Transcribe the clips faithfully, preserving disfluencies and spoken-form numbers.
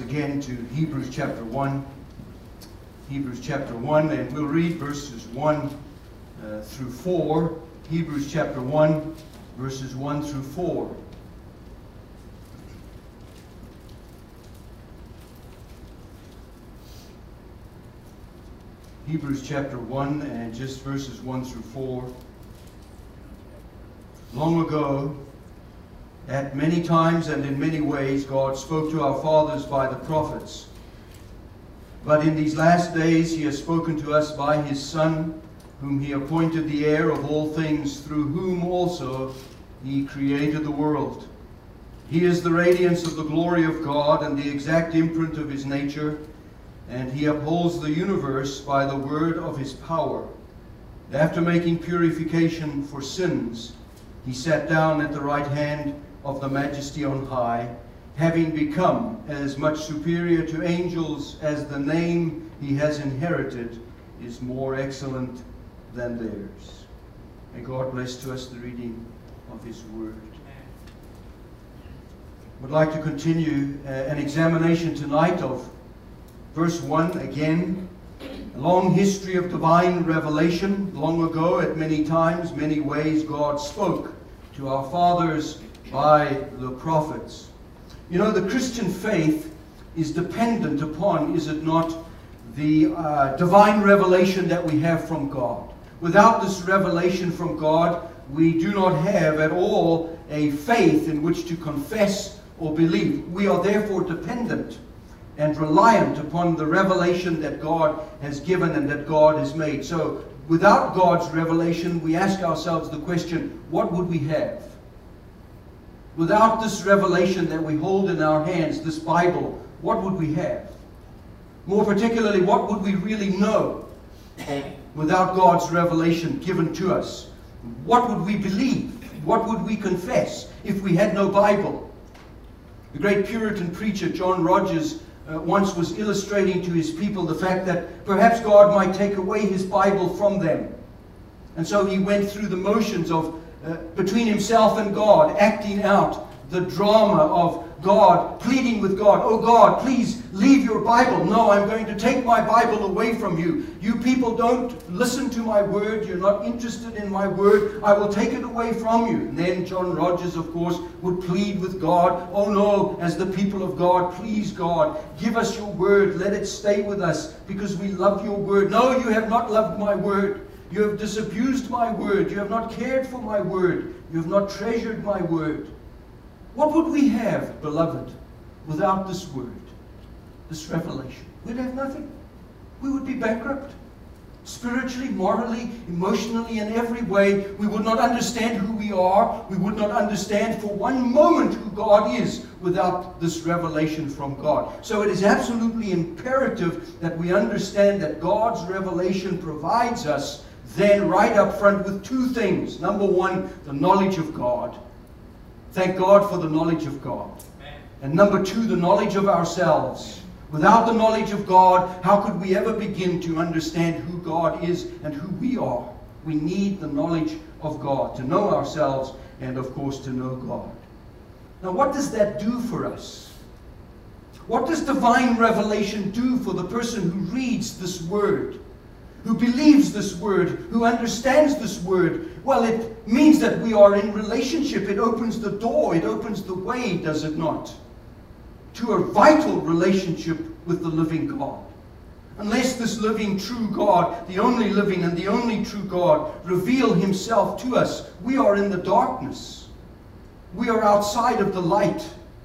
again to Hebrews chapter one. Hebrews chapter one, and we'll read verses one uh, through four. Hebrews chapter one, verses one through four. Hebrews chapter one, and just verses one through four. Long ago, at many times and in many ways, God spoke to our fathers by the prophets. But in these last days he has spoken to us by his Son, whom he appointed the heir of all things, through whom also he created the world. He is the radiance of the glory of God and the exact imprint of his nature, and he upholds the universe by the word of his power. After making purification for sins, he sat down at the right hand of the Majesty on high, having become as much superior to angels as the name he has inherited is more excellent than theirs. May God bless to us the reading of his word. I would like to continue uh, an examination tonight of verse one again. A long history of divine revelation. Long ago, at many times, many ways, God spoke to our fathers by the prophets. You know, the Christian faith is dependent upon, is it not, the uh, divine revelation that we have from God. Without this revelation from God, we do not have at all a faith in which to confess or believe. We are therefore dependent and reliant upon the revelation that God has given and that God has made. So, without God's revelation, we ask ourselves the question, what would we have? Without this revelation that we hold in our hands, this Bible, what would we have? More particularly, what would we really know without God's revelation given to us? What would we believe? What would we confess if we had no Bible? The great Puritan preacher John Rogers uh, once was illustrating to his people the fact that perhaps God might take away his Bible from them. And so he went through the motions of Uh, between himself and God, acting out the drama of God, pleading with God, oh God, please leave your Bible. No, I'm going to take my Bible away from you. You people don't listen to my word. You're not interested in my word. I will take it away from you. And then John Rogers, of course, would plead with God, oh no, as the people of God, please God, give us your word. Let it stay with us because we love your word. No, you have not loved my word. You have disabused my word. You have not cared for my word. You have not treasured my word. What would we have, beloved, without this word, this revelation? We'd have nothing. We would be bankrupt. Spiritually, morally, emotionally, in every way, we would not understand who we are. We would not understand for one moment who God is without this revelation from God. So it is absolutely imperative that we understand that God's revelation provides us then right up front with two things. Number one, the knowledge of God. Thank God for the knowledge of God. Amen. And number two, the knowledge of ourselves. Without the knowledge of God, how could we ever begin to understand who God is and who we are? We need the knowledge of God to know ourselves and, of course, to know God. Now, what does that do for us? What does divine revelation do for the person who reads this word, who believes this word, who understands this word? Well, it means that we are in relationship. It opens the door. It opens the way, does it not? To a vital relationship with the living God. Unless this living, true God, the only living and the only true God, reveal himself to us, we are in the darkness. We are outside of the light.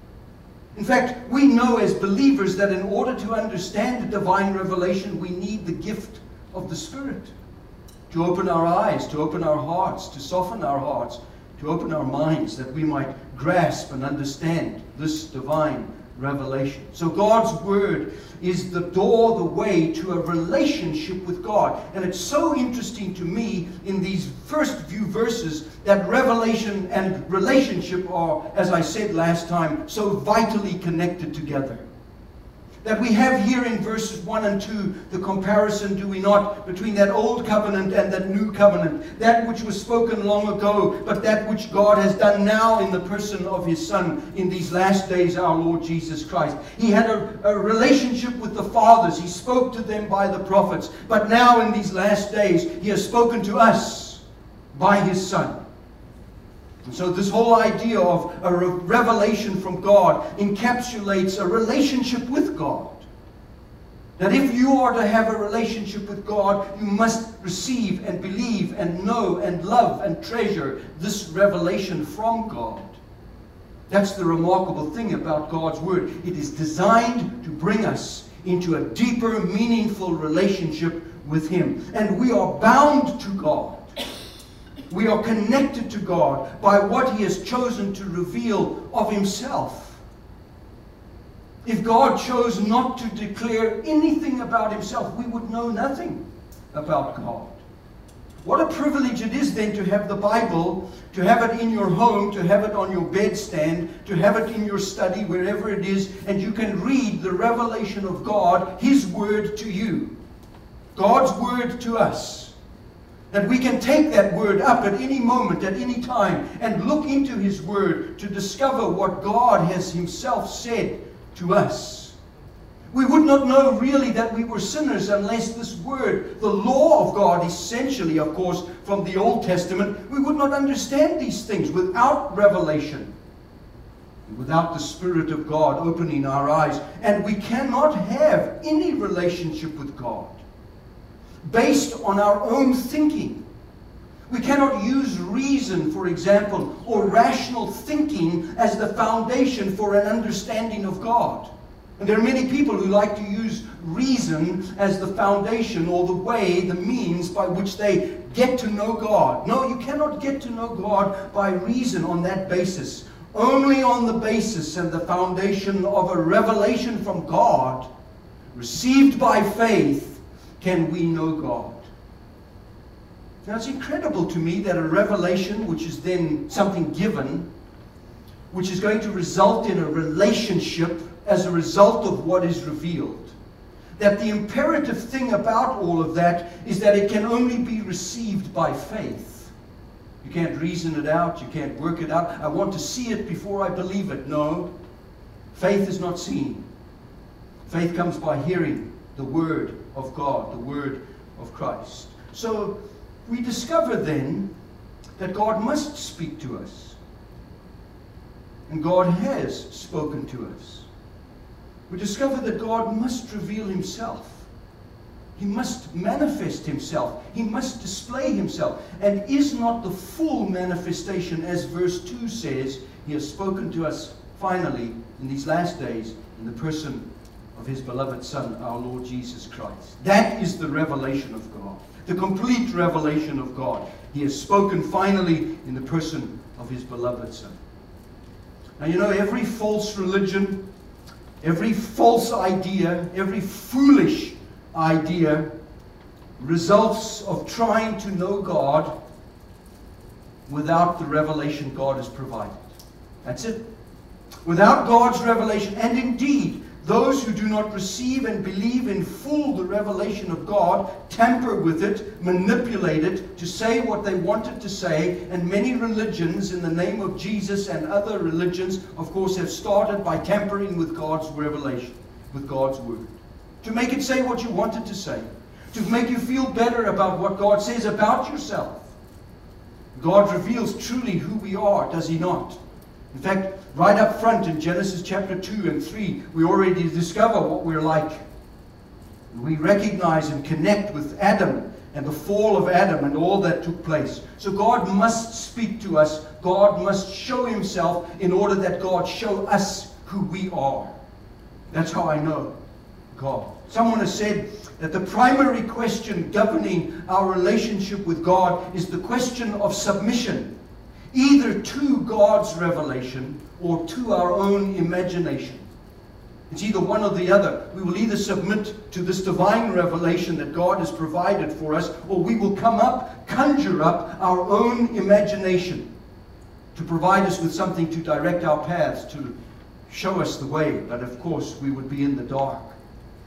In fact, we know as believers that in order to understand the divine revelation, we need the gift of the Spirit to open our eyes, to open our hearts, to soften our hearts, to open our minds, that we might grasp and understand this divine revelation. So God's word is the door, the way to a relationship with God. And it's so interesting to me in these first few verses that revelation and relationship are, as I said last time, so vitally connected together. That we have here in verses one and two, the comparison, do we not, between that old covenant and that new covenant. That which was spoken long ago, but that which God has done now in the person of His Son in these last days, our Lord Jesus Christ. He had a, a relationship with the fathers. He spoke to them by the prophets. But now in these last days, He has spoken to us by His Son. And so this whole idea of a revelation from God encapsulates a relationship with God. That if you are to have a relationship with God, you must receive and believe and know and love and treasure this revelation from God. That's the remarkable thing about God's Word. It is designed to bring us into a deeper, meaningful relationship with Him. And we are bound to God. We are connected to God by what He has chosen to reveal of Himself. If God chose not to declare anything about Himself, we would know nothing about God. What a privilege it is then to have the Bible, to have it in your home, to have it on your bedstand, to have it in your study, wherever it is, and you can read the revelation of God, His Word to you. God's Word to us. That we can take that Word up at any moment, at any time, and look into His Word to discover what God has Himself said to us. We would not know really that we were sinners unless this Word, the law of God, essentially, of course, from the Old Testament, we would not understand these things without revelation, without the Spirit of God opening our eyes. And we cannot have any relationship with God based on our own thinking. We cannot use reason, for example, or rational thinking as the foundation for an understanding of God. And there are many people who like to use reason as the foundation or the way, the means by which they get to know God. No, you cannot get to know God by reason on that basis. Only on the basis and the foundation of a revelation from God, received by faith, can we know God. Now it's incredible to me that a revelation, which is then something given, which is going to result in a relationship as a result of what is revealed, that the imperative thing about all of that is that it can only be received by faith. You can't reason it out, you can't work it out. I want to see it before I believe it. No, faith is not seen. Faith comes by hearing the Word of God, the Word of Christ. So we discover then that God must speak to us. And God has spoken to us. We discover that God must reveal Himself. He must manifest Himself. He must display Himself. And is not the full manifestation, as verse two says, He has spoken to us finally in these last days in the person of His beloved Son, our Lord Jesus Christ. That is the revelation of God. The complete revelation of God. He has spoken finally in the person of His beloved Son. Now you know, every false religion, every false idea, every foolish idea results of trying to know God without the revelation God has provided. That's it. Without God's revelation, and indeed, those who do not receive and believe in full the revelation of God tamper with it, manipulate it to say what they want it to say. And many religions in the name of Jesus and other religions, of course, have started by tampering with God's revelation, with God's Word. To make it say what you want it to say. To make you feel better about what God says about yourself. God reveals truly who we are, does He not? In fact, right up front in Genesis chapter two and three, we already discover what we're like. We recognize and connect with Adam and the fall of Adam and all that took place. So God must speak to us. God must show Himself in order that God show us who we are. That's how I know God. Someone has said that the primary question governing our relationship with God is the question of submission. Either to God's revelation or to our own imagination. It's either one or the other. We will either submit to this divine revelation that God has provided for us, or we will come up, conjure up our own imagination to provide us with something to direct our paths, to show us the way. But of course, we would be in the dark.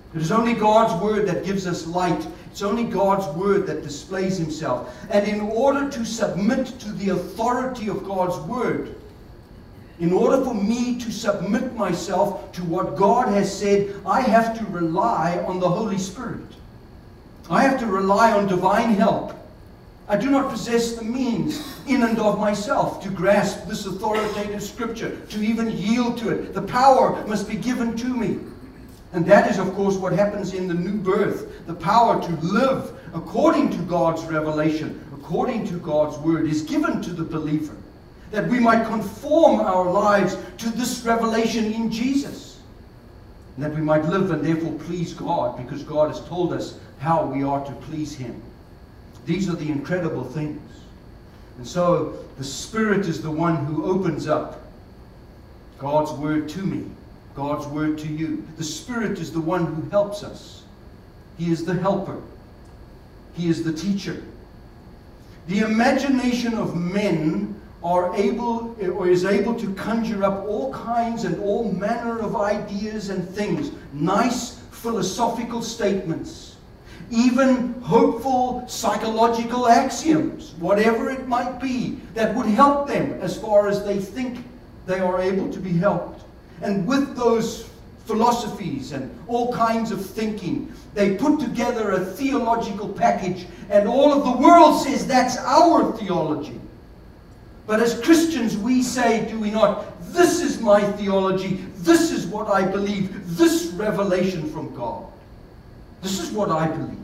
It is only God's Word that gives us light. It's only God's Word that displays Himself. And in order to submit to the authority of God's Word, in order for me to submit myself to what God has said, I have to rely on the Holy Spirit. I have to rely on divine help. I do not possess the means in and of myself to grasp this authoritative Scripture, to even yield to it. The power must be given to me. And that is, of course, what happens in the new birth. The power to live according to God's revelation, according to God's Word, is given to the believer, that we might conform our lives to this revelation in Jesus, and that we might live and therefore please God, because God has told us how we are to please Him. These are the incredible things. And so the Spirit is the one who opens up God's Word to me, God's Word to you. The Spirit is the one who helps us. He is the helper. He is the teacher. The imagination of men are able or is able to conjure up all kinds and all manner of ideas and things, nice philosophical statements, even hopeful psychological axioms, whatever it might be, that would help them as far as they think they are able to be helped. And with those philosophies and all kinds of thinking, they put together a theological package, and all of the world says that's our theology. But as Christians, we say, do we not, this is my theology, this is what I believe, this revelation from God. This is what I believe.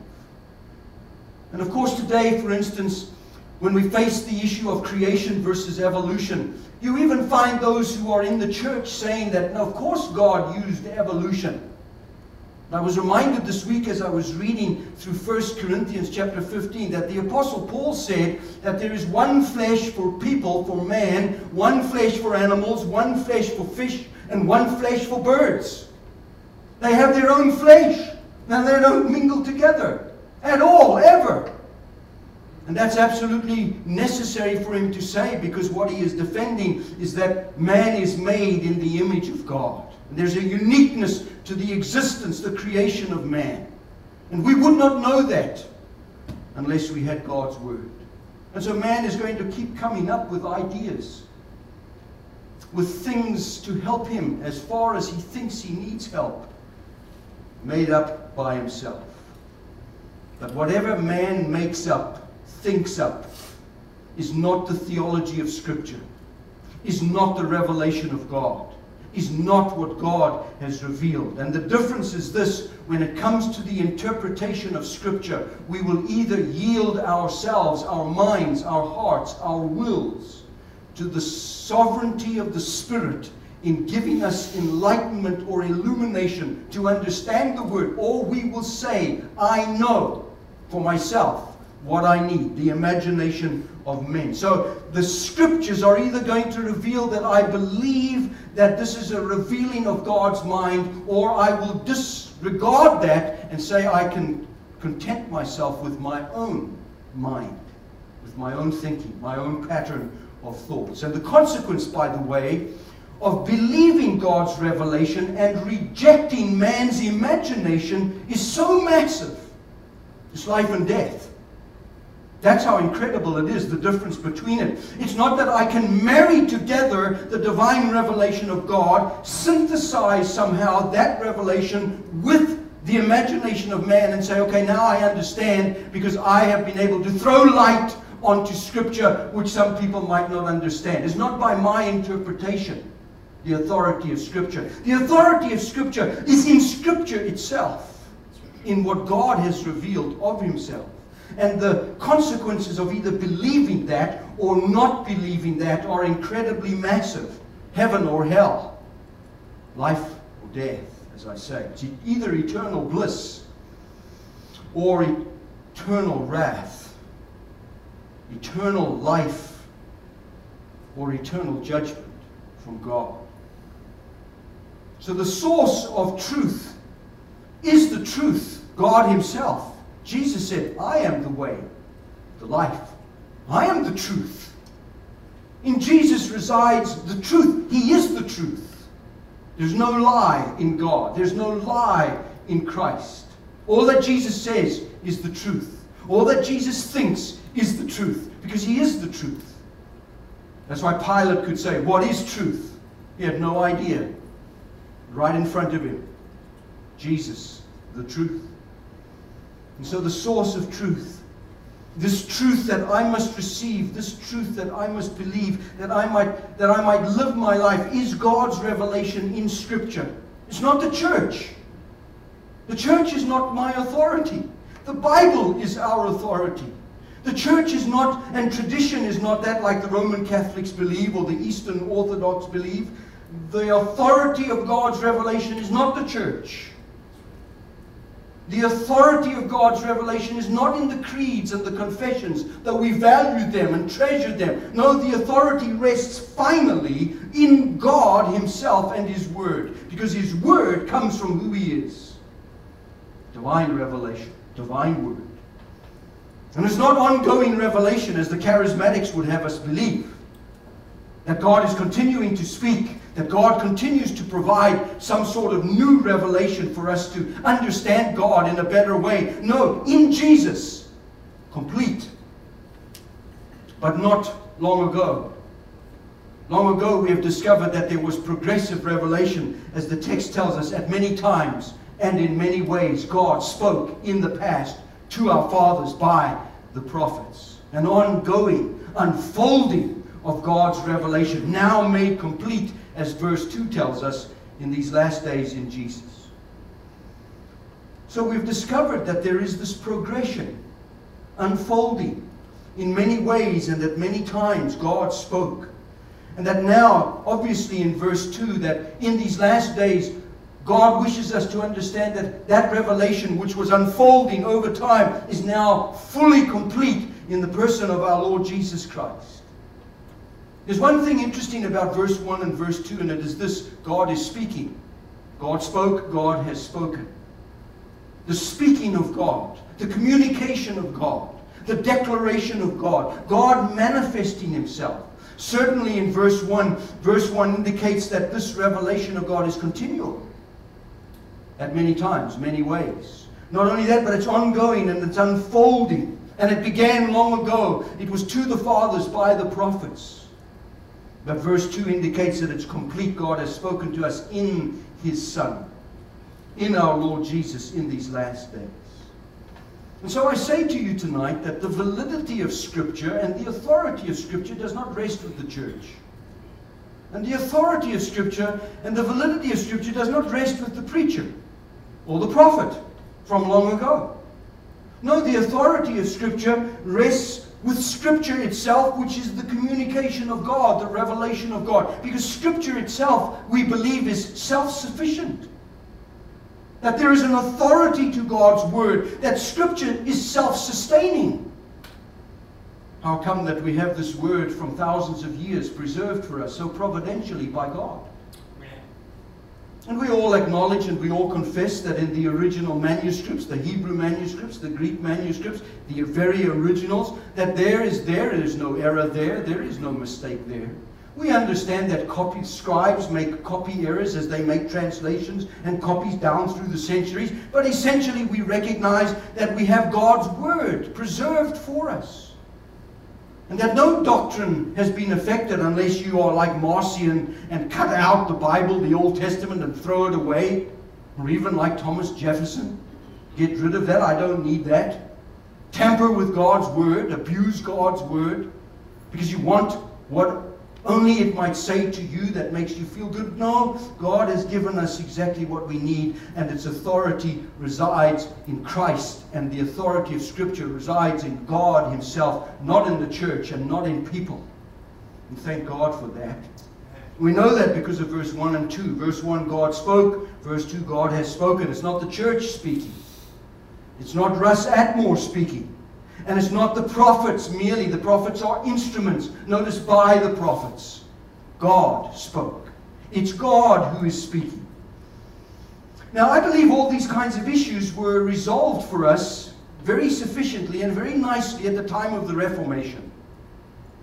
And of course today, for instance, when we face the issue of creation versus evolution, you even find those who are in the church saying that, no, of course God used evolution. And I was reminded this week as I was reading through First Corinthians chapter fifteen that the Apostle Paul said that there is one flesh for people, for man, one flesh for animals, one flesh for fish, and one flesh for birds. They have their own flesh. Now they don't mingle together at all, ever. And that's absolutely necessary for him to say, because what he is defending is that man is made in the image of God. And there's a uniqueness to the existence, the creation of man. And we would not know that unless we had God's Word. And so man is going to keep coming up with ideas, with things to help him as far as he thinks he needs help, made up by himself. But whatever man makes up, thinks up, is not the theology of Scripture, is not the revelation of God, is not what God has revealed. And the difference is this: when it comes to the interpretation of Scripture, we will either yield ourselves, our minds, our hearts, our wills, to the sovereignty of the Spirit in giving us enlightenment or illumination to understand the Word, or we will say, I know for myself what I need, the imagination of men. So the Scriptures are either going to reveal that I believe that this is a revealing of God's mind, or I will disregard that and say I can content myself with my own mind, with my own thinking, my own pattern of thoughts. And the consequence, by the way, of believing God's revelation and rejecting man's imagination is so massive. It's life and death. That's how incredible it is, the difference between it. It's not that I can marry together the divine revelation of God, synthesize somehow that revelation with the imagination of man and say, okay, now I understand because I have been able to throw light onto Scripture which some people might not understand. It's not by my interpretation, the authority of Scripture. The authority of Scripture is in Scripture itself, in what God has revealed of Himself. And the consequences of either believing that or not believing that are incredibly massive. Heaven or hell. Life or death, as I say. It's either eternal bliss or eternal wrath. Eternal life or eternal judgment from God. So the source of truth is the truth, God Himself. Jesus said, I am the way, the life. I am the truth. In Jesus resides the truth. He is the truth. There's no lie in God. There's no lie in Christ. All that Jesus says is the truth. All that Jesus thinks is the truth, because he is the truth. That's why Pilate could say, what is truth? He had no idea. Right in front of him, Jesus, the truth. And so the source of truth, this truth that I must receive, this truth that I must believe, that I might, that I might live my life, is God's revelation in Scripture. It's not the church. The church is not my authority. The Bible is our authority. The church is not, and tradition is not that like the Roman Catholics believe or the Eastern Orthodox believe. The authority of God's revelation is not the church. The authority of God's revelation is not in the creeds and the confessions, though we value them and treasure them. No, the authority rests finally in God himself and his word, because his word comes from who he is. Divine revelation, divine word. And it's not ongoing revelation as the charismatics would have us believe. That God is continuing to speak, that God continues to provide some sort of new revelation for us to understand God in a better way. No, in Jesus, complete. But not long ago. Long ago we have discovered that there was progressive revelation, as the text tells us, at many times and in many ways. God spoke in the past to our fathers by the prophets. An ongoing unfolding of God's revelation, now made complete, as verse two tells us, in these last days in Jesus. So we've discovered that there is this progression, unfolding in many ways, and that many times God spoke. And that now, obviously in verse two, that in these last days, God wishes us to understand that that revelation which was unfolding over time is now fully complete in the person of our Lord Jesus Christ. There's one thing interesting about verse one and verse two, and it is this: God is speaking. God spoke, God has spoken. The speaking of God, the communication of God, the declaration of God, God manifesting himself. Certainly in verse one, verse one indicates that this revelation of God is continual. At many times, many ways. Not only that, but it's ongoing and it's unfolding. And it began long ago. It was to the fathers by the prophets. But verse two indicates that it's complete. God has spoken to us in his Son, in our Lord Jesus, in these last days. And so I say to you tonight that the validity of Scripture and the authority of Scripture does not rest with the church. And the authority of Scripture and the validity of Scripture does not rest with the preacher or the prophet from long ago. No, the authority of Scripture rests with Scripture itself, which is the communication of God, the revelation of God. Because Scripture itself, we believe, is self-sufficient. That there is an authority to God's Word, that Scripture is self-sustaining. How come that we have this Word from thousands of years preserved for us so providentially by God? And we all acknowledge and we all confess that in the original manuscripts, the Hebrew manuscripts, the Greek manuscripts, the very originals, that there is there, there is no error there, there is no mistake there. We understand that copy scribes make copy errors as they make translations and copies down through the centuries, but essentially we recognize that we have God's Word preserved for us. And that no doctrine has been affected unless you are like Marcion and cut out the Bible, the Old Testament, and throw it away. Or even like Thomas Jefferson. Get rid of that, I don't need that. Tamper with God's Word, abuse God's Word, because you want what only it might say to you that makes you feel good. No, God has given us exactly what we need, and its authority resides in Christ, and the authority of Scripture resides in God himself, not in the church and not in people. And thank God for that. We know that because of verse one and two. Verse one, God spoke. Verse two, God has spoken. It's not the church speaking. It's not Russ Atmore speaking. And it's not the prophets merely. The prophets are instruments. Notice, by the prophets. God spoke. It's God who is speaking. Now, I believe all these kinds of issues were resolved for us very sufficiently and very nicely at the time of the Reformation.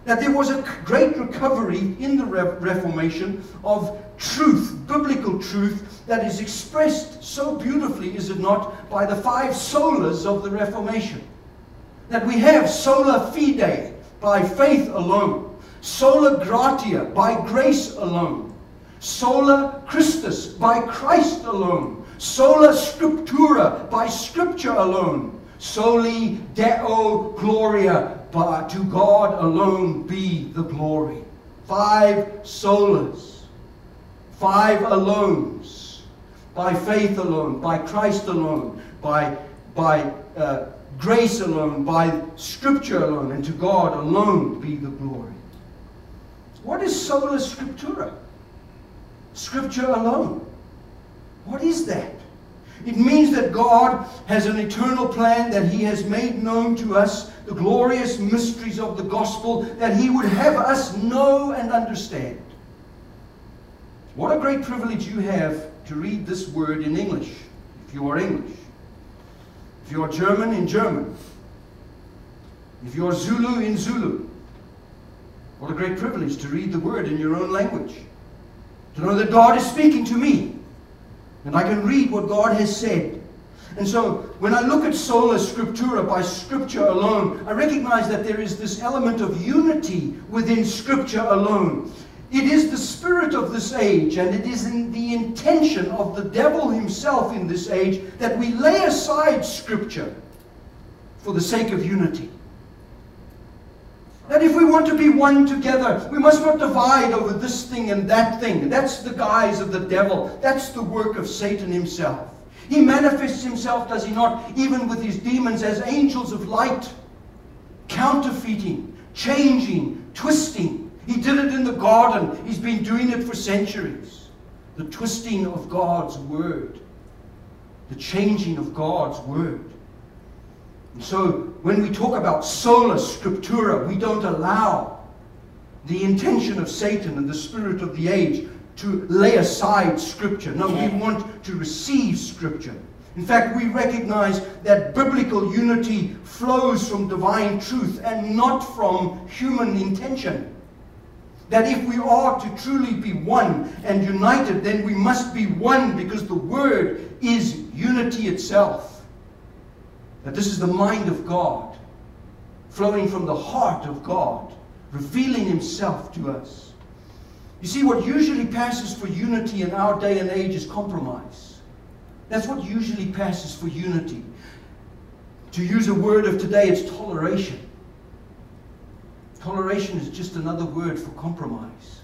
That there was a great recovery in the Re- Reformation of truth, biblical truth, that is expressed so beautifully, is it not, by the five solas of the Reformation. That we have sola fide, by faith alone. Sola gratia, by grace alone. Sola Christus, by Christ alone. Sola scriptura, by scripture alone. Soli Deo gloria, but to God alone be the glory. Five solas. Five alones. By faith alone, by Christ alone, by, by uh, grace alone, by scripture alone, and to God alone be the glory. What is sola scriptura? Scripture alone. What is that? It means that God has an eternal plan, that He has made known to us the glorious mysteries of the gospel, that He would have us know and understand. What a great privilege you have to read this word in English, if you are English. If you are German, in German. If you are Zulu, in Zulu. What a great privilege to read the word in your own language. To know that God is speaking to me. And I can read what God has said. And so, when I look at sola scriptura, by scripture alone, I recognize that there is this element of unity within scripture alone. It is the spirit of this age, and it is in the intention of the devil himself in this age, that we lay aside scripture for the sake of unity. That if we want to be one together, we must not divide over this thing and that thing. That's the guise of the devil. That's the work of Satan himself. He manifests himself, does he not, even with his demons, as angels of light, counterfeiting, changing, twisting. He did it in the garden. He's been doing it for centuries. The twisting of God's word. The changing of God's word. And so, when we talk about sola scriptura, we don't allow the intention of Satan and the spirit of the age to lay aside Scripture. No, we want to receive Scripture. In fact, we recognize that biblical unity flows from divine truth and not from human intention. That if we are to truly be one and united, then we must be one because the Word is unity itself. That this is the mind of God, flowing from the heart of God, revealing Himself to us. You see, what usually passes for unity in our day and age is compromise. That's what usually passes for unity. To use a word of today, it's toleration. Toleration is just another word for compromise.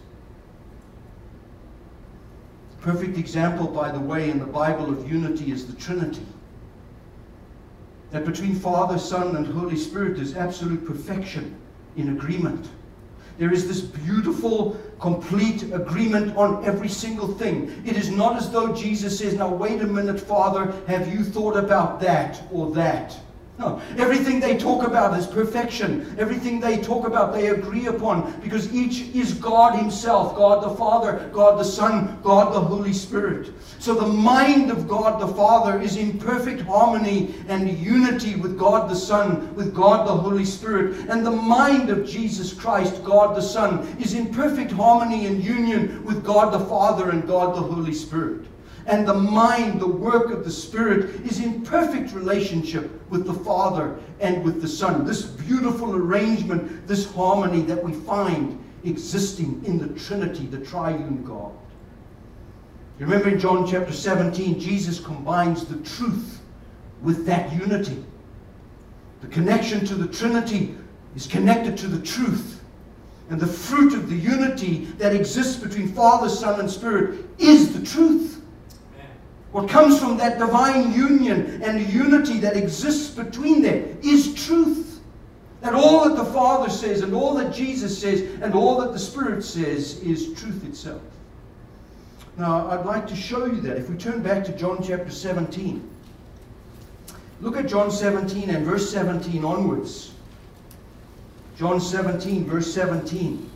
Perfect example, by the way, in the Bible of unity is the Trinity. That between Father, Son, and Holy Spirit is absolute perfection in agreement. There is this beautiful, complete agreement on every single thing. It is not as though Jesus says, now wait a minute, Father, have you thought about that or that? No, everything they talk about is perfection. Everything they talk about, they agree upon, because each is God Himself, God the Father, God the Son, God the Holy Spirit. So the mind of God the Father is in perfect harmony and unity with God the Son, with God the Holy Spirit. And the mind of Jesus Christ, God the Son, is in perfect harmony and union with God the Father and God the Holy Spirit. And the mind, the work of the Spirit, is in perfect relationship with the Father and with the Son. This beautiful arrangement, this harmony that we find existing in the Trinity, the triune God. You remember in John chapter seventeen, Jesus combines the truth with that unity. The connection to the Trinity is connected to the truth. And the fruit of the unity that exists between Father, Son, and Spirit is the truth. What comes from that divine union and unity that exists between them is truth. That all that the Father says and all that Jesus says and all that the Spirit says is truth itself. Now, I'd like to show you that. If we turn back to John chapter seventeen. Look at John seventeen and verse seventeen onwards. John seventeen, verse seventeen.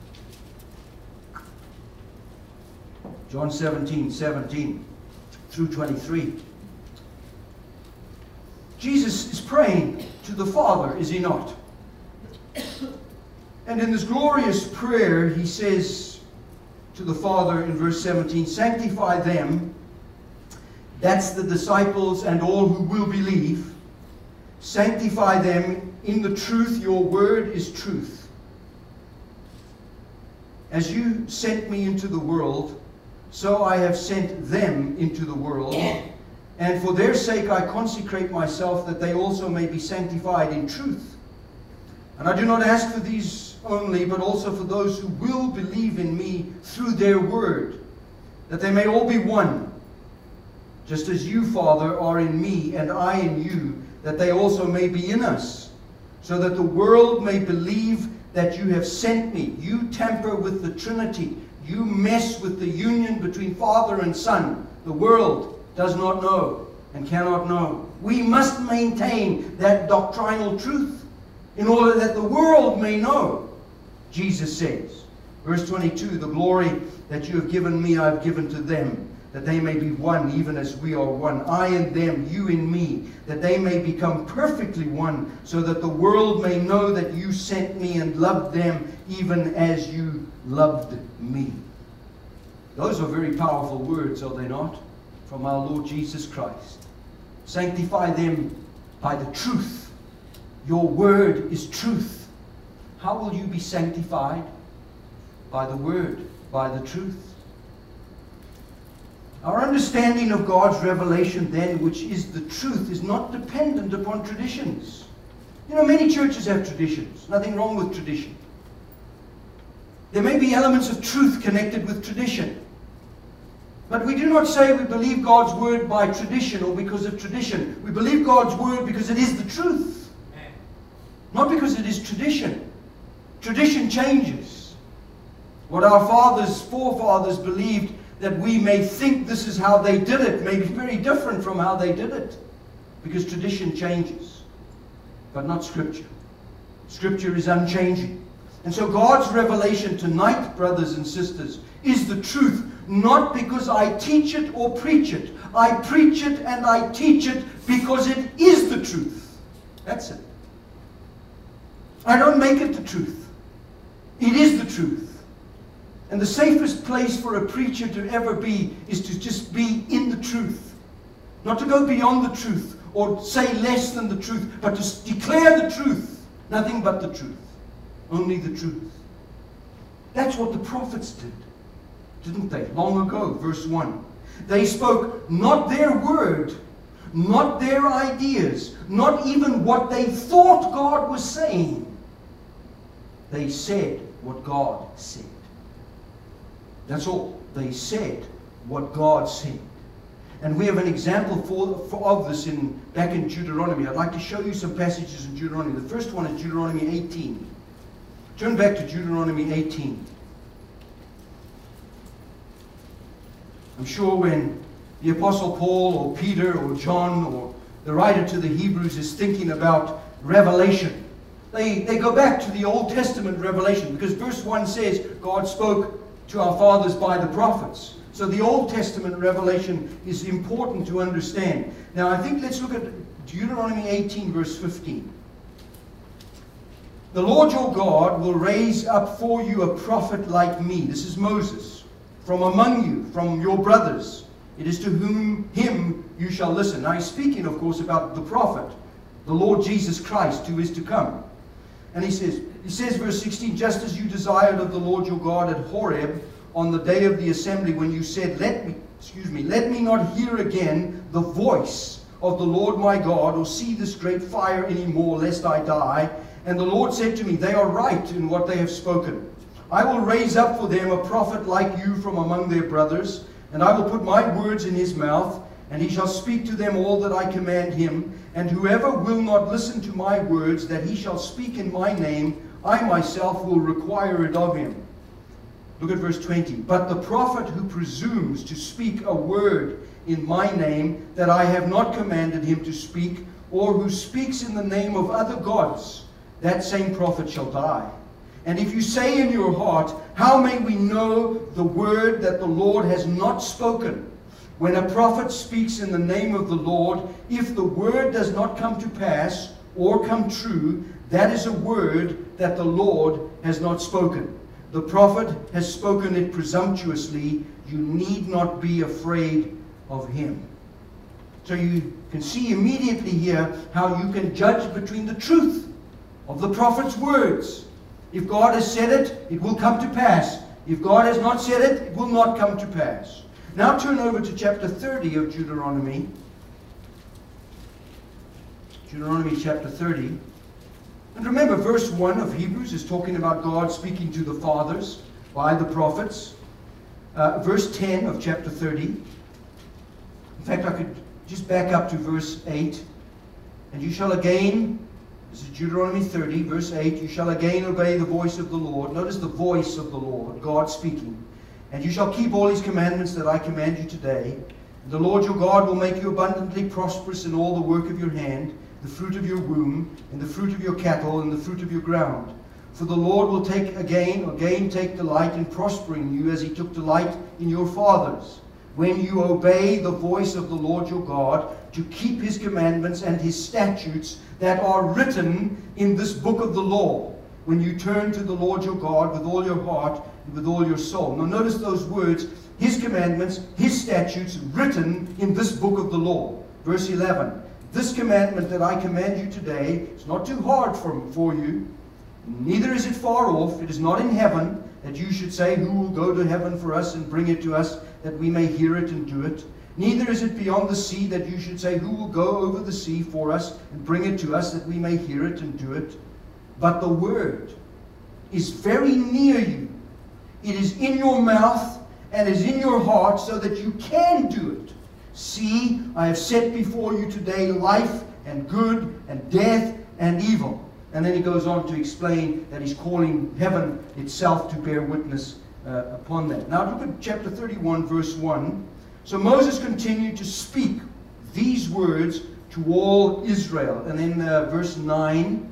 John seventeen, seventeen. Through twenty-three. Jesus is praying to the Father, is He not? And And in this glorious prayer, he says to the Father in verse seventeen, sanctify them, that's the disciples and all who will believe, sanctify them in the truth, your word is truth. As you sent me into the world, so I have sent them into the world, and for their sake I consecrate myself, that they also may be sanctified in truth. And I do not ask for these only, but also for those who will believe in me through their word, that they may all be one, just as you, Father, are in me and I in you, that they also may be in us, so that the world may believe that you have sent me. You tamper with the Trinity. You mess with the union between Father and Son. The world does not know and cannot know. We must maintain that doctrinal truth in order that the world may know. Jesus says, verse twenty-two, the glory that you have given me I have given to them, that they may be one, even as we are one. I and them, you in me, that they may become perfectly one, so that the world may know that you sent me and loved them, even as you loved me. Those are very powerful words, are they not? From our Lord Jesus Christ. Sanctify them by the truth. Your word is truth. How will you be sanctified? By the word, by the truth. Our understanding of God's revelation then, which is the truth, is not dependent upon traditions. You know, many churches have traditions. Nothing wrong with tradition. There may be elements of truth connected with tradition. But we do not say we believe God's word by tradition or because of tradition. We believe God's word because it is the truth. Not because it is tradition. Tradition changes. What our fathers, forefathers believed, that we may think this is how they did it, may be very different from how they did it. Because tradition changes. But not Scripture. Scripture is unchanging. And so God's revelation tonight, brothers and sisters, is the truth. Not because I teach it or preach it. I preach it and I teach it because it is the truth. That's it. I don't make it the truth. It is the truth. And the safest place for a preacher to ever be is to just be in the truth. Not to go beyond the truth or say less than the truth, but to declare the truth. Nothing but the truth. Only the truth. That's what the prophets did, didn't they? Long ago, verse one. They spoke not their word, not their ideas, not even what they thought God was saying. They said what God said. That's all. They said what God said. And we have an example for, for, of this in, back in Deuteronomy. I'd like to show you some passages in Deuteronomy. The first one is Deuteronomy eighteen. Turn back to Deuteronomy eighteen. I'm sure when the Apostle Paul or Peter or John or the writer to the Hebrews is thinking about revelation, they, they go back to the Old Testament revelation, because verse one says God spoke to our fathers by the prophets. So the Old Testament revelation is important to understand. Now I think let's look at Deuteronomy eighteen verse fifteen. The Lord your God will raise up for you a prophet like me. This is Moses. From among you, from your brothers. It is to whom him you shall listen. Now he's speaking, of course, about the prophet, the Lord Jesus Christ, who is to come. And he says, he says, verse sixteen, just as you desired of the Lord your God at Horeb on the day of the assembly, when you said, let me, excuse me, let me not hear again the voice of the Lord my God, or see this great fire any more, lest I die. And the Lord said to me, they are right in what they have spoken. I will raise up for them a prophet like you from among their brothers, and I will put my words in his mouth, and he shall speak to them all that I command him. And whoever will not listen to my words that he shall speak in my name, I myself will require it of him. Look at verse twenty. But the prophet who presumes to speak a word in my name that I have not commanded him to speak, or who speaks in the name of other gods, that same prophet shall die. And if you say in your heart, how may we know the word that the Lord has not spoken? When a prophet speaks in the name of the Lord, if the word does not come to pass or come true, that is a word that the Lord has not spoken. The prophet has spoken it presumptuously. You need not be afraid of him. So you can see immediately here how you can judge between the truth of the prophet's words. If God has said it, it will come to pass. If God has not said it, it will not come to pass. Now turn over to chapter thirty of Deuteronomy. Deuteronomy chapter thirty. And remember, verse one of Hebrews is talking about God speaking to the fathers by the prophets. Uh, verse ten of chapter thirty. In fact, I could just back up to verse eight. And you shall again, this is Deuteronomy thirty, verse eight, you shall again obey the voice of the Lord. Notice the voice of the Lord, God speaking. And you shall keep all his commandments that I command you today. And the Lord your God will make you abundantly prosperous in all the work of your hand, the fruit of your womb, and the fruit of your cattle, and the fruit of your ground. For the Lord will take again, again take delight in prospering you as he took delight in your fathers, when you obey the voice of the Lord your God, to keep his commandments and his statutes that are written in this book of the law, when you turn to the Lord your God with all your heart and with all your soul. Now notice those words, his commandments, his statutes, written in this book of the law. Verse eleven, this commandment that I command you today is not too hard for, for you, neither is it far off. It is not in heaven, that you should say, who will go to heaven for us and bring it to us, that we may hear it and do it. Neither is it beyond the sea, that you should say, who will go over the sea for us and bring it to us, that we may hear it and do it. But the word is very near you. It is in your mouth and is in your heart, so that you can do it. See, I have set before you today life and good and death and evil. And then he goes on to explain that he's calling heaven itself to bear witness uh, upon that. Now look at chapter thirty-one, verse one. So Moses continued to speak these words to all Israel. And then uh, verse nine.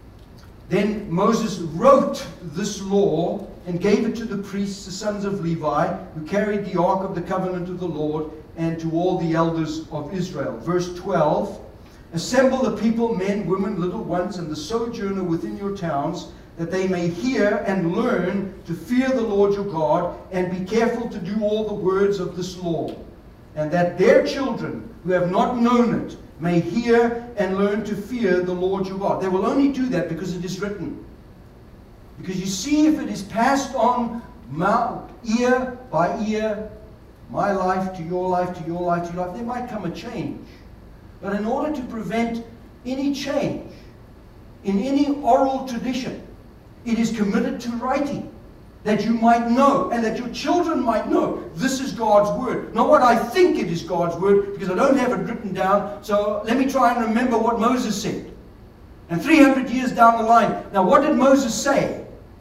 Then Moses wrote this law and gave it to the priests, the sons of Levi, who carried the ark of the covenant of the Lord, and to all the elders of Israel. Verse twelve. Assemble the people, men, women, little ones, and the sojourner within your towns, that they may hear and learn to fear the Lord your God, and be careful to do all the words of this law, and that their children who have not known it may hear and learn to fear the Lord your God. They will only do that because it is written. Because you see, if it is passed on mouth, ear by ear, my life to your life, to your life, to your life, there might come a change. But in order to prevent any change in any oral tradition, it is committed to writing, that you might know and that your children might know this is God's word. Not what I think it is God's word, because I don't have it written down, so let me try and remember what Moses said. And three hundred years down the line, now what did Moses say?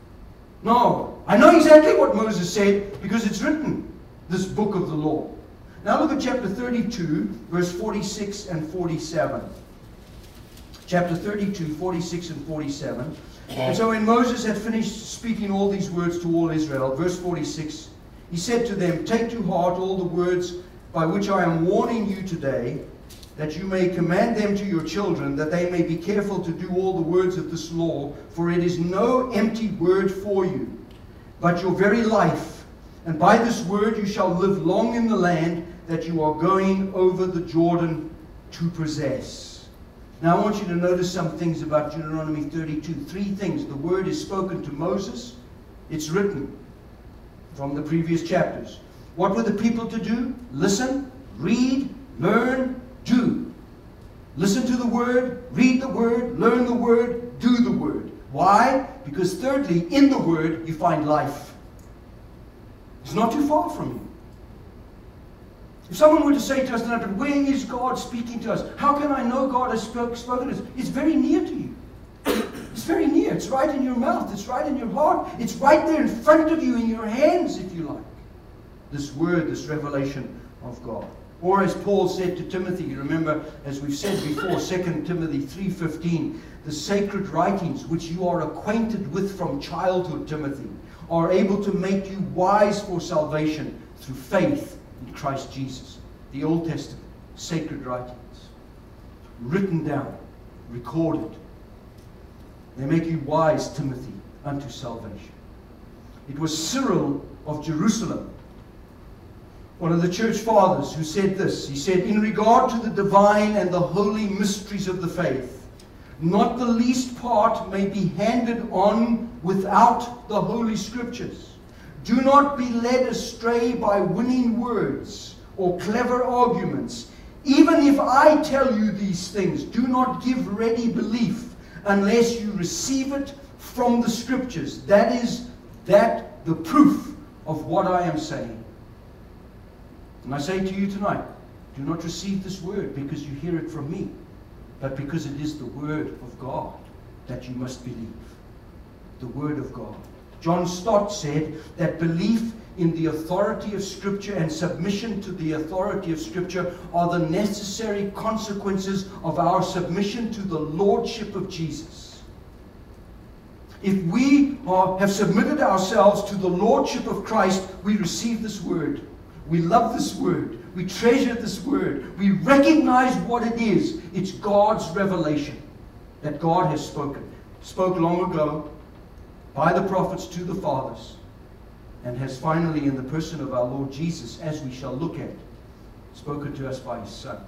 No, I know exactly what Moses said because it's written, this book of the law. Now look at chapter thirty-two, verse forty-six and forty-seven. Chapter thirty-two, forty-six and forty-seven. And so when Moses had finished speaking all these words to all Israel, verse forty-six, he said to them, take to heart all the words by which I am warning you today, that you may command them to your children, that they may be careful to do all the words of this law, for it is no empty word for you, but your very life. And by this word you shall live long in the land that you are going over the Jordan to possess. Now I want you to notice some things about Deuteronomy thirty-two. Three things. The word is spoken to Moses. It's written from the previous chapters. What were the people to do? Listen, read, learn, do. Listen to the word, read the word, learn the word, do the word. Why? Because thirdly, in the word you find life. It's not too far from you. If someone were to say to us tonight, where is God speaking to us? How can I know God has spoke, spoken to us? It's very near to you. It's very near. It's right in your mouth. It's right in your heart. It's right there in front of you, in your hands, if you like. This word, this revelation of God. Or as Paul said to Timothy, you remember, as we've said before, Second Timothy three fifteen, the sacred writings which you are acquainted with from childhood, Timothy, are able to make you wise for salvation through faith in Christ Jesus. The Old Testament, sacred writings, written down, recorded. They make you wise, Timothy, unto salvation. It was Cyril of Jerusalem, one of the church fathers, who said this. He said, in regard to the divine and the holy mysteries of the faith, not the least part may be handed on without the Holy Scriptures. Do not be led astray by winning words or clever arguments. Even if I tell you these things, do not give ready belief unless you receive it from the Scriptures. That is that the proof of what I am saying. And I say to you tonight, do not receive this word because you hear it from me, but because it is the word of God that you must believe. The word of God. John Stott said that belief in the authority of Scripture and submission to the authority of Scripture are the necessary consequences of our submission to the Lordship of Jesus. If we are, have submitted ourselves to the Lordship of Christ, we receive this word. We love this word. We treasure this word. We recognize what it is. It's God's revelation that God has spoken. Spoke long ago by the prophets to the fathers, and has finally, in the person of our Lord Jesus, as we shall look at, spoken to us by His Son.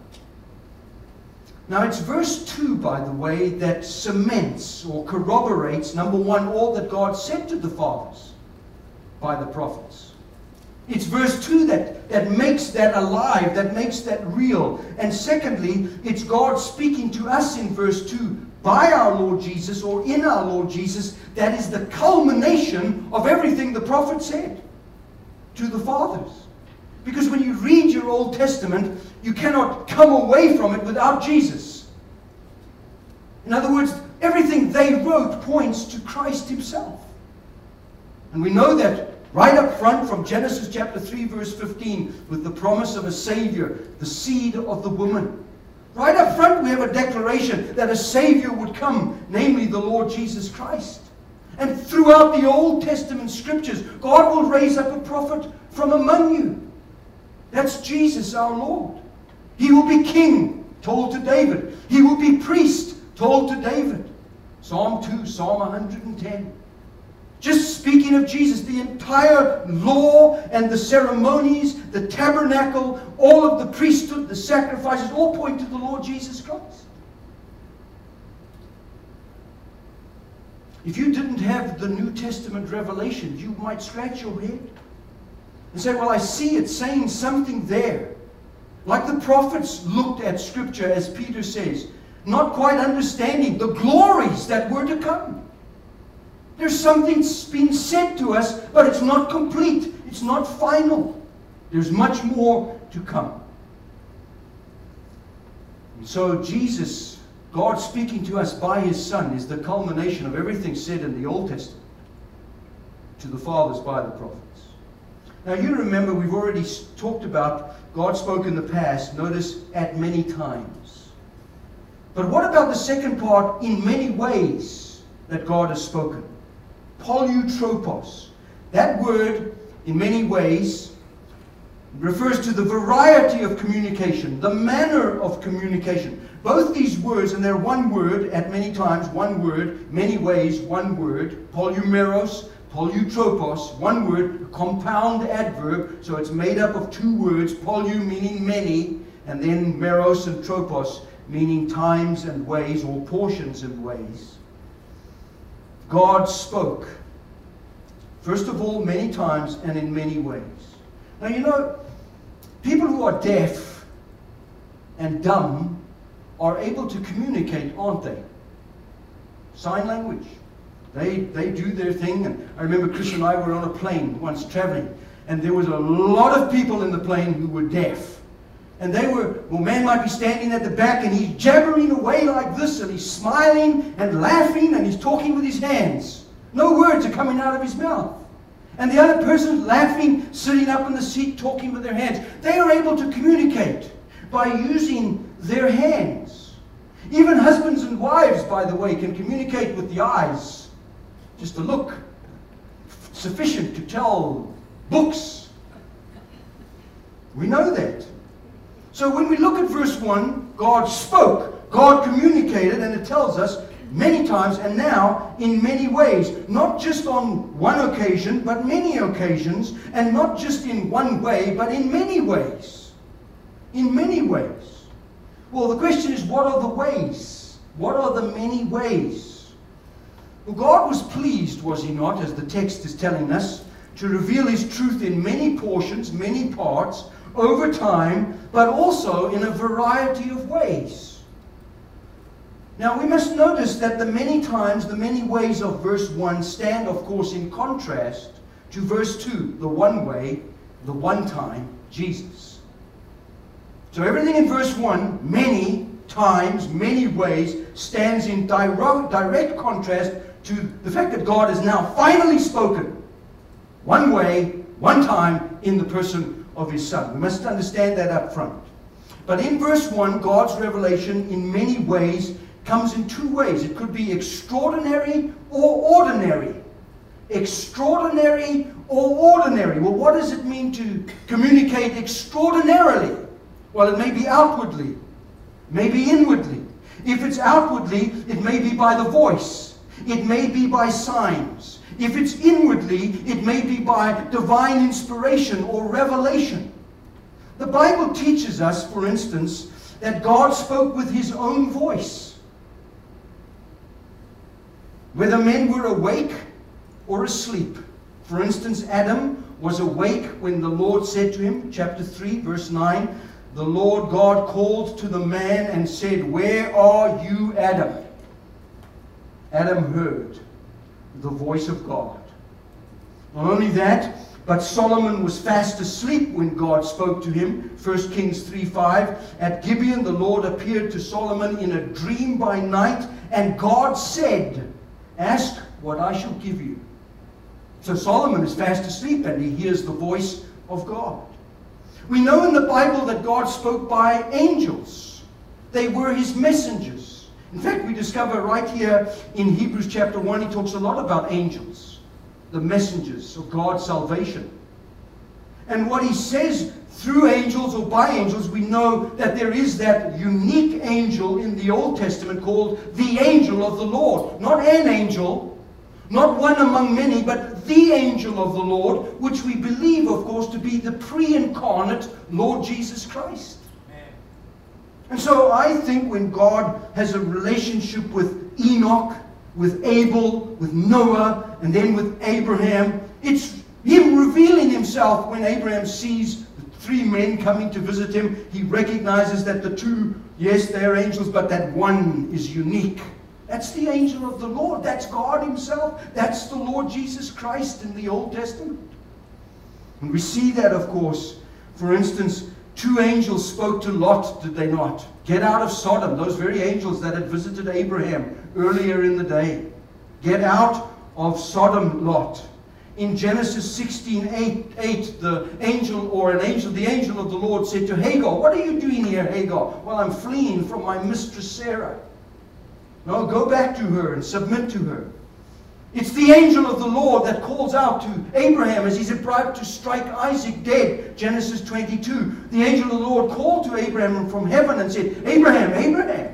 Now it's verse two, by the way, that cements or corroborates, number one, all that God said to the fathers by the prophets. It's verse two that, that makes that alive, that makes that real. And secondly, it's God speaking to us in verse two by our Lord Jesus, or in our Lord Jesus. That is the culmination of everything the prophet said to the fathers. Because when you read your Old Testament, you cannot come away from it without Jesus. In other words, everything they wrote points to Christ Himself. And we know that right up front from Genesis chapter three, verse fifteen, with the promise of a Savior, the seed of the woman. Right up front we have a declaration that a Savior would come, namely the Lord Jesus Christ. And throughout the Old Testament Scriptures, God will raise up a prophet from among you. That's Jesus our Lord. He will be king, told to David. He will be priest, told to David. Psalm two, Psalm one hundred ten. Just speaking of Jesus, the entire law and the ceremonies, the tabernacle, all of the priesthood, the sacrifices, all point to the Lord Jesus Christ. If you didn't have the New Testament revelation, you might scratch your head and say, well, I see it saying something there. Like the prophets looked at Scripture, as Peter says, not quite understanding the glories that were to come. There's something being said to us, but it's not complete. It's not final. There's much more to come. And so Jesus, God speaking to us by His Son, is the culmination of everything said in the Old Testament to the fathers by the prophets. Now you remember we've already talked about God spoke in the past, notice, at many times. But what about the second part, in many ways that God has spoken? Polytropos. That word, in many ways, refers to the variety of communication, the manner of communication. Both these words, and they're one word at many times, one word, many ways, one word, polymeros, polytropos, one word, a compound adverb, so it's made up of two words, polyu meaning many, and then meros and tropos meaning times and ways, or portions and ways. God spoke, first of all, many times and in many ways. Now, you know, people who are deaf and dumb are able to communicate, aren't they? Sign language. They, they do their thing. And I remember Chris and I were on a plane once traveling, and there was a lot of people in the plane who were deaf. And they were, well, man might be standing at the back and he's jabbering away like this, and he's smiling and laughing and he's talking with his hands. No words are coming out of his mouth. And the other person's laughing, sitting up in the seat, talking with their hands. They are able to communicate by using their hands. Even husbands and wives, by the way, can communicate with the eyes. Just a look, sufficient to tell books. We know that. So when we look at verse one, God spoke, God communicated, and it tells us many times, and now in many ways. Not just on one occasion, but many occasions. And not just in one way, but in many ways. In many ways. Well, the question is, what are the ways? What are the many ways? Well, God was pleased, was He not, as the text is telling us, to reveal His truth in many portions, many parts, over time, but also in a variety of ways. Now, we must notice that the many times, the many ways of verse one stand, of course, in contrast to verse two, the one way, the one time, Jesus. So everything in verse one, many times, many ways, stands in direct, direct contrast to the fact that God has now finally spoken. One way, one time, in the person of His Son. We must understand that up front. But in verse one, God's revelation in many ways comes in two ways. It could be extraordinary or ordinary. Extraordinary or ordinary. Well, what does it mean to communicate extraordinarily? Well, it may be outwardly, maybe inwardly. If it's outwardly, it may be by the voice. It may be by signs. If it's inwardly, it may be by divine inspiration or revelation. The Bible teaches us, for instance, that God spoke with His own voice. Whether men were awake or asleep. For instance, Adam was awake when the Lord said to him, chapter three, verse nine, the Lord God called to the man and said, "Where are you, Adam?" Adam heard the voice of God. Not only that, but Solomon was fast asleep when God spoke to him. First Kings three five. At Gibeon the Lord appeared to Solomon in a dream by night, and God said, "Ask what I shall give you." So Solomon is fast asleep and he hears the voice of God. We know in the Bible that God spoke by angels. They were His messengers. In fact, we discover right here in Hebrews chapter one, he talks a lot about angels, the messengers of God's salvation. And what he says through angels or by angels, we know that there is that unique angel in the Old Testament called the angel of the Lord. Not an angel, not one among many, but the angel of the Lord, which we believe, of course, to be the pre-incarnate Lord Jesus Christ. Amen. And so I think when God has a relationship with Enoch, with Abel, with Noah, and then with Abraham, it's Him revealing Himself. When Abraham sees the three men coming to visit him, he recognizes that the two, yes, they're angels, but that one is unique. That's the angel of the Lord. That's God Himself. That's the Lord Jesus Christ in the Old Testament. And we see that, of course. For instance, two angels spoke to Lot, did they not? Get out of Sodom. Those very angels that had visited Abraham earlier in the day. Get out of Sodom, Lot. In Genesis sixteen eight, the angel or an angel, the angel of the Lord said to Hagar, "What are you doing here, Hagar?" "Well, I'm fleeing from my mistress Sarah." "No, go back to her and submit to her." It's the angel of the Lord that calls out to Abraham as he's about to strike Isaac dead. Genesis twenty-two. The angel of the Lord called to Abraham from heaven and said, "Abraham, Abraham."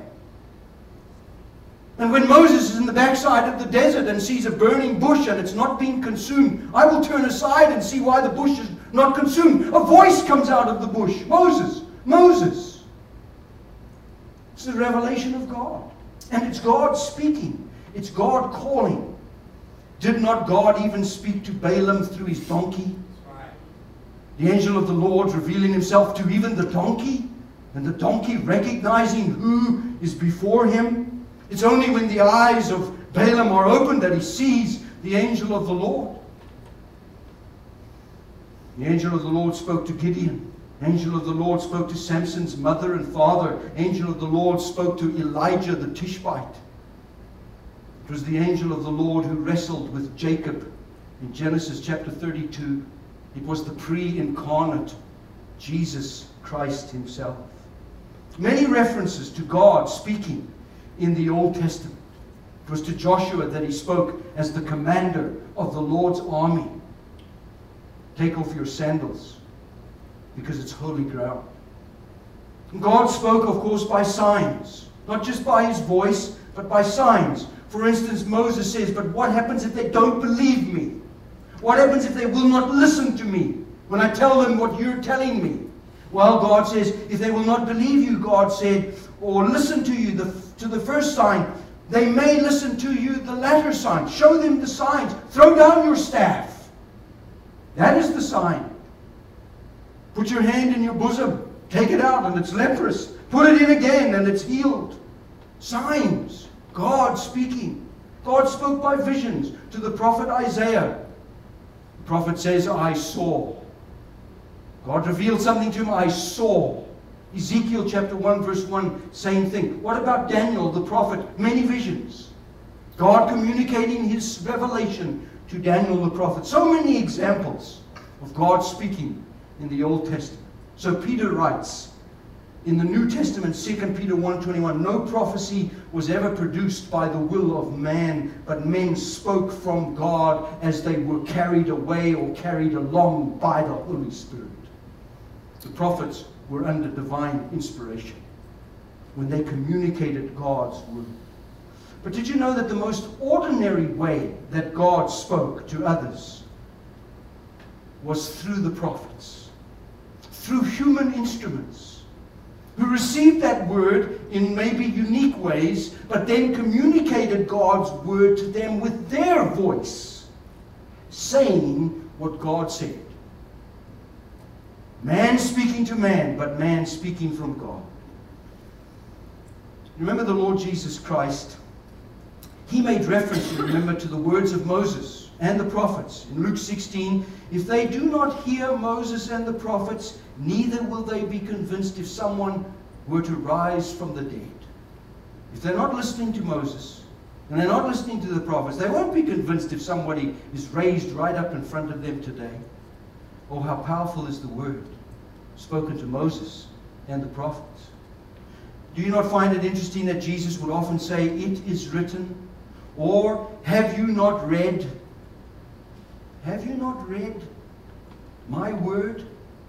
And when Moses is in the backside of the desert and sees a burning bush and it's not being consumed, "I will turn aside and see why the bush is not consumed." A voice comes out of the bush. "Moses, Moses." It's the revelation of God. And it's God speaking. It's God calling. Did not God even speak to Balaam through his donkey? The angel of the Lord revealing Himself to even the donkey, and the donkey recognizing who is before him. It's only when the eyes of Balaam are opened that he sees the angel of the Lord. The angel of the Lord spoke to Gideon. The angel of the Lord spoke to Samson's mother and father. The angel of the Lord spoke to Elijah the Tishbite. It was the angel of the Lord who wrestled with Jacob in Genesis chapter thirty-two. It was the pre-incarnate Jesus Christ Himself. Many references to God speaking in the Old Testament. It was to Joshua that He spoke as the commander of the Lord's army. "Take off your sandals, because it's holy ground." And God spoke, of course, by signs. Not just by His voice, but by signs. For instance, Moses says, but what happens if they don't believe me? What happens if they will not listen to me when I tell them what you're telling me? Well, God says, if they will not believe you, God said, or listen to you, the, to the first sign, they may listen to you the latter sign. Show them the signs. Throw down your staff. That is the sign. Put your hand in your bosom. Take it out and it's leprous. Put it in again and it's healed. Signs. God speaking. God spoke by visions to the prophet Isaiah. The prophet says, I saw. God revealed something to him. I saw. Ezekiel chapter one verse one, same thing. What about Daniel the prophet? Many visions. God communicating his revelation to Daniel the prophet. So many examples of God speaking in the Old Testament. So Peter writes in the New Testament, Second Peter one twenty-one, no prophecy was ever produced by the will of man, but men spoke from God as they were carried away or carried along by the Holy Spirit. The prophets were under divine inspiration when they communicated God's word. But did you know that the most ordinary way that God spoke to others was through the prophets, through human instruments, who received that word in maybe unique ways, but then communicated God's word to them with their voice, saying what God said. Man speaking to man, but man speaking from God. Remember the Lord Jesus Christ? He made reference, you remember, to the words of Moses and the prophets. In Luke sixteen, if they do not hear Moses and the prophets, neither will they be convinced if someone were to rise from the dead. If they're not listening to Moses, and they're not listening to the prophets, they won't be convinced if somebody is raised right up in front of them today. Oh, how powerful is the word spoken to Moses and the prophets. Do you not find it interesting that Jesus would often say, it is written, or have you not read? Have you not read my word?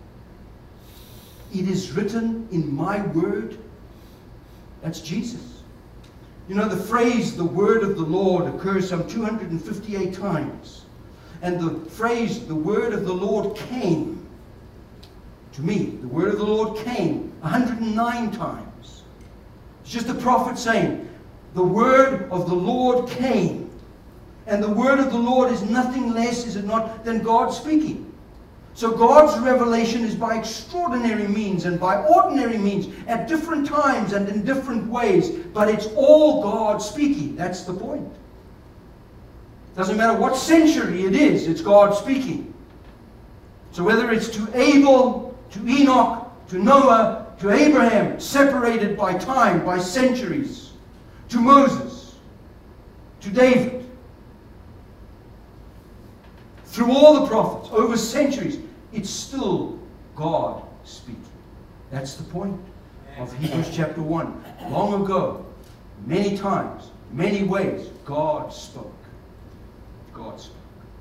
It is written in my word. That's Jesus. You know, the phrase, the word of the Lord, occurs some two hundred fifty-eight times. And the phrase, the word of the Lord came, to me, the word of the Lord came one hundred nine times. It's just the prophet saying, the word of the Lord came. And the word of the Lord is nothing less, is it not, than God speaking. So God's revelation is by extraordinary means and by ordinary means at different times and in different ways. But it's all God speaking. That's the point. Doesn't matter what century it is, it's God speaking. So whether it's to Abel, to Enoch, to Noah, to Abraham, separated by time, by centuries, to Moses, to David, through all the prophets, over centuries, it's still God speaking. That's the point of Hebrews chapter one. Long ago, many times, many ways, God spoke. God spoke.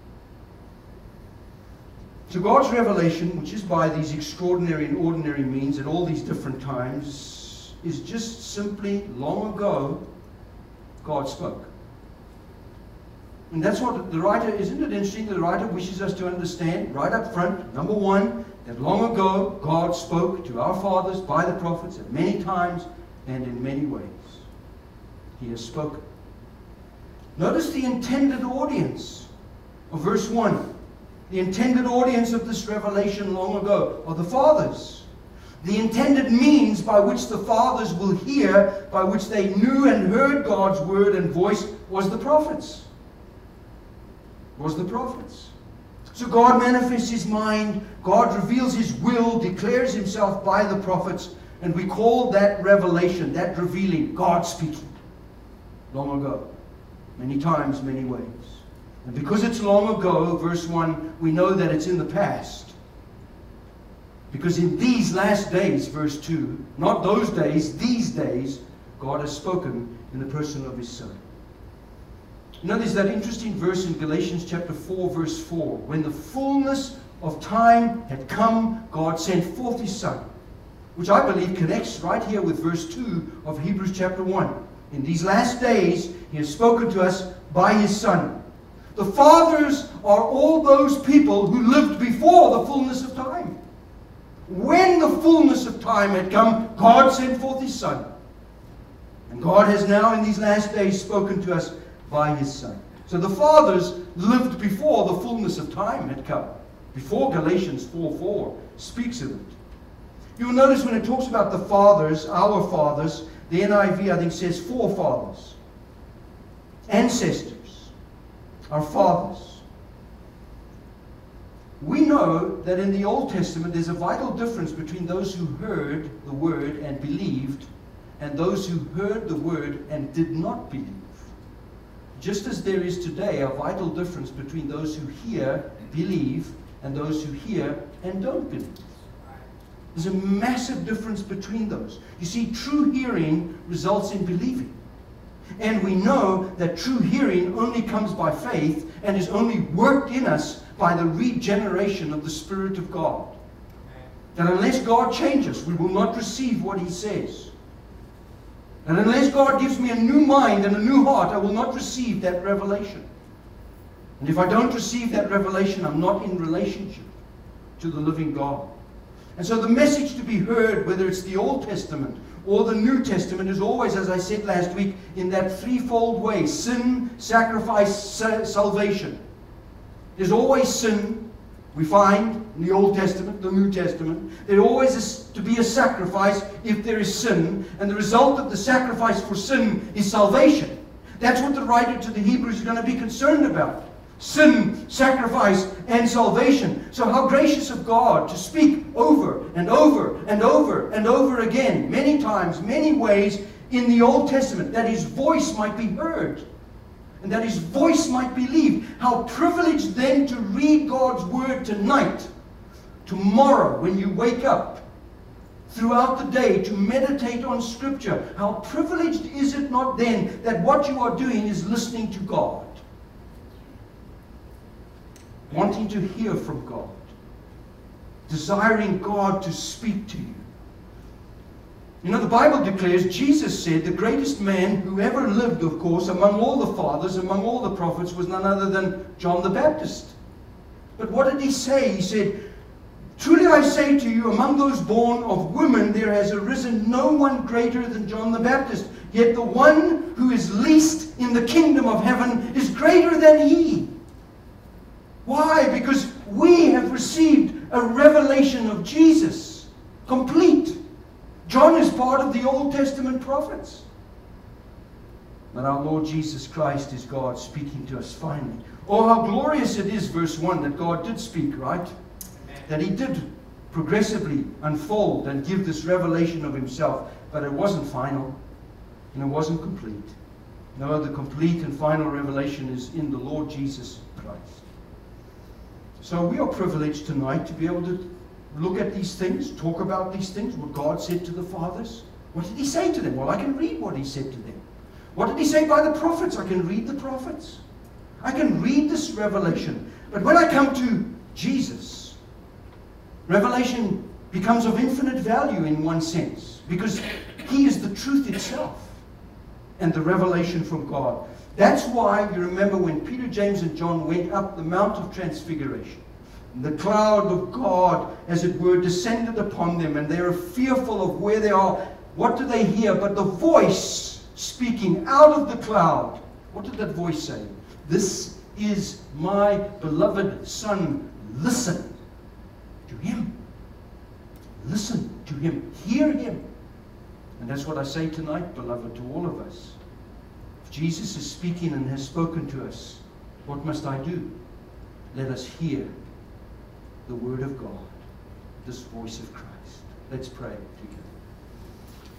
So God's revelation, which is by these extraordinary and ordinary means at all these different times, is just simply, long ago, God spoke. And that's what the writer, isn't it interesting, the writer wishes us to understand right up front, number one, that long ago God spoke to our fathers by the prophets at many times and in many ways. He has spoken. Notice the intended audience of verse one. The intended audience of this revelation long ago are the fathers. The intended means by which the fathers will hear, by which they knew and heard God's word and voice, was the prophets. Was the prophets. So God manifests his mind, God reveals his will, declares himself by the prophets, and we call that revelation, that revealing, God speaking. Long ago. Many times, many ways. And because it's long ago, verse one, we know that it's in the past. Because in these last days, verse two, not those days, these days, God has spoken in the person of his Son. You know, there's that interesting verse in Galatians chapter four, verse four. When the fullness of time had come, God sent forth his Son. Which I believe connects right here with verse two of Hebrews chapter one. In these last days, He has spoken to us by His Son. The fathers are all those people who lived before the fullness of time. When the fullness of time had come, God sent forth His Son. And God has now in these last days spoken to us by His Son. So the fathers lived before the fullness of time had come. Before Galatians four four speaks of it. You will notice when it talks about the fathers, our fathers, the N I V I think says forefathers. Ancestors. Our fathers. We know that in the Old Testament there's a vital difference between those who heard the Word and believed and those who heard the Word and did not believe. Just as there is today a vital difference between those who hear, believe, and those who hear and don't believe. There's a massive difference between those. You see, true hearing results in believing. And we know that true hearing only comes by faith and is only worked in us by the regeneration of the Spirit of God. That unless God changes, we will not receive what He says. And unless God gives me a new mind and a new heart, I will not receive that revelation. And if I don't receive that revelation, I'm not in relationship to the living God. And so the message to be heard, whether it's the Old Testament or the New Testament, is always, as I said last week, in that threefold way: sin, sacrifice, salvation. There's always sin, we find in the Old Testament, the New Testament. There always is to be a sacrifice if there is sin, and the result of the sacrifice for sin is salvation. That's what the writer to the Hebrews is going to be concerned about. Sin, sacrifice, and salvation. So how gracious of God to speak over and over and over and over again, many times, many ways in the Old Testament, that His voice might be heard and that His voice might be believed. How privileged then to read God's Word tonight, tomorrow when you wake up, throughout the day to meditate on Scripture. How privileged is it not then that what you are doing is listening to God? Wanting to hear from God. Desiring God to speak to you. You know, the Bible declares, Jesus said, the greatest man who ever lived, of course, among all the fathers, among all the prophets, was none other than John the Baptist. But what did he say? He said, truly I say to you, among those born of women, there has arisen no one greater than John the Baptist. Yet the one who is least in the kingdom of heaven is greater than he. Why? Because we have received a revelation of Jesus. Complete. John is part of the Old Testament prophets. But our Lord Jesus Christ is God speaking to us finally. Oh, how glorious it is, verse one, that God did speak, right? That He did progressively unfold and give this revelation of Himself. But it wasn't final. And it wasn't complete. No, the complete and final revelation is in the Lord Jesus Christ. So we are privileged tonight to be able to look at these things, talk about these things, what God said to the fathers. What did He say to them? Well, I can read what He said to them. What did He say by the prophets? I can read the prophets. I can read this revelation. But when I come to Jesus, revelation becomes of infinite value in one sense, because He is the truth itself and the revelation from God. That's why you remember when Peter, James, and John went up the Mount of Transfiguration, the cloud of God, as it were, descended upon them, and they are fearful of where they are. What do they hear? But the voice speaking out of the cloud. What did that voice say? This is my beloved Son. Listen to Him. Listen to Him. Hear Him. And that's what I say tonight, beloved, to all of us. If Jesus is speaking and has spoken to us, what must I do? Let us hear the Word of God, this voice of Christ. Let's pray together.